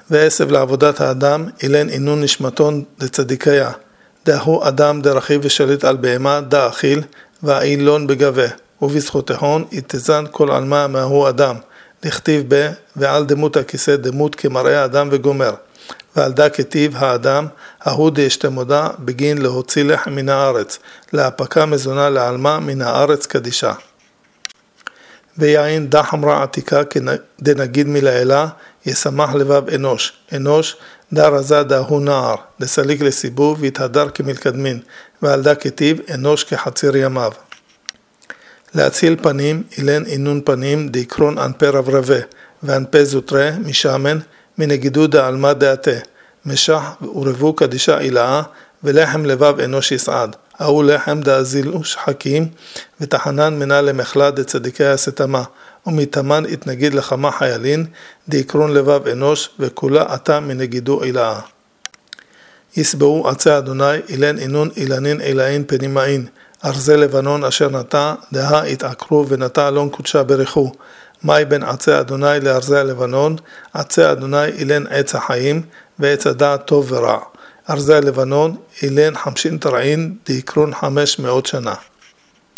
ועשב לעבודת האדם, אילן אינון נשמתון לצדיקיה. דהו אדם דרכיב ושליט על בהמה, דה אכיל, והאילון בגבה. ובזכותהון יתזן כל עלמה מהו אדם. לכתיב בה, ועל דמות הכיסא דמות כמראה אדם וגומר. ועל דה כתיב האדם, ההוא דאשתמודה בגין להוציא לחם מן הארץ, להפקה מזונה לעלמה מן הארץ קדישה. ויין דה חמרה עתיקה דנגיד מלעילה, ישמח לבב אנוש. אנוש דה רזה דהו נער, לסליק לסיבוב ויתהדר כמלקדמין, ועל דה כתיב אנוש כחציר ימיו. להציל פנים, אילן אינון פנים, דיקרון אנפה רברבה, ואנפה זוטרה, משמן, מנגידו דעלמה דעתה, משח ורבו קדישה אילאה, ולחם לבב אנוש יסעד. ההוא לחם דאזילו שחקים, ותחנן מנה למחלה דצדיקי הסתמה, ומתאמן התנגיד לכמה חיילין, דיקרון לבב אנוש, וכולה עתה מנגידו אילאה. יסבעו עצי אדוני, אילן אינון אילנין אילאין פנימאין, ארזי לבנון אשר נטע, דה התעקרו ונטע אלון קודשה ברכו. מי בין עצי אדוני לארזי הלבנון, עצי אדוני אילן עץ החיים, ועץ הדעת טוב ורע. ארזי הלבנון אילן 50 תרעין, דיקרון 500 שנה.